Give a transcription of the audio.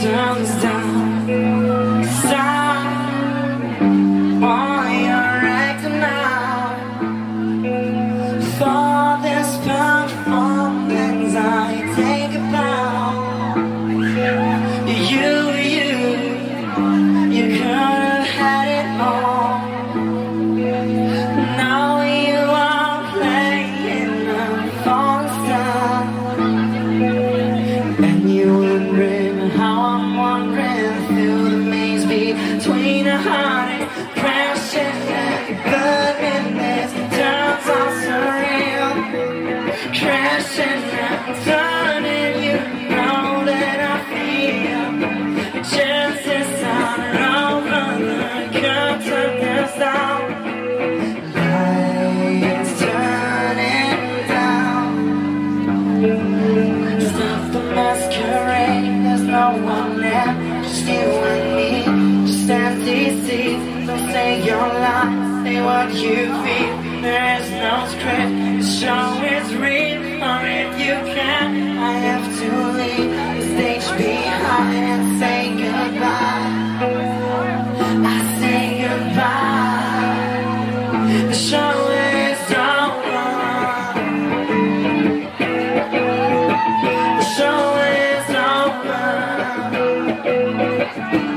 turns down. Stop while you're acting out. For this performance I take a bow. You could have had it all. Now you are playing a false star. And you're wondering how I'm wandering through the maze between a heart and crashing. But in this turns all surreal. Crashing and turning, you know that I feel chances are over the curtain down. Lights turning down. Stop the masquerade, there's no one there, just you and me, just empty seats. Don't say your lies, say what you feel. There is no script, the show is real. Or if you can, I have to leave the stage behind and say goodbye. I say goodbye. The show is over. The show is over.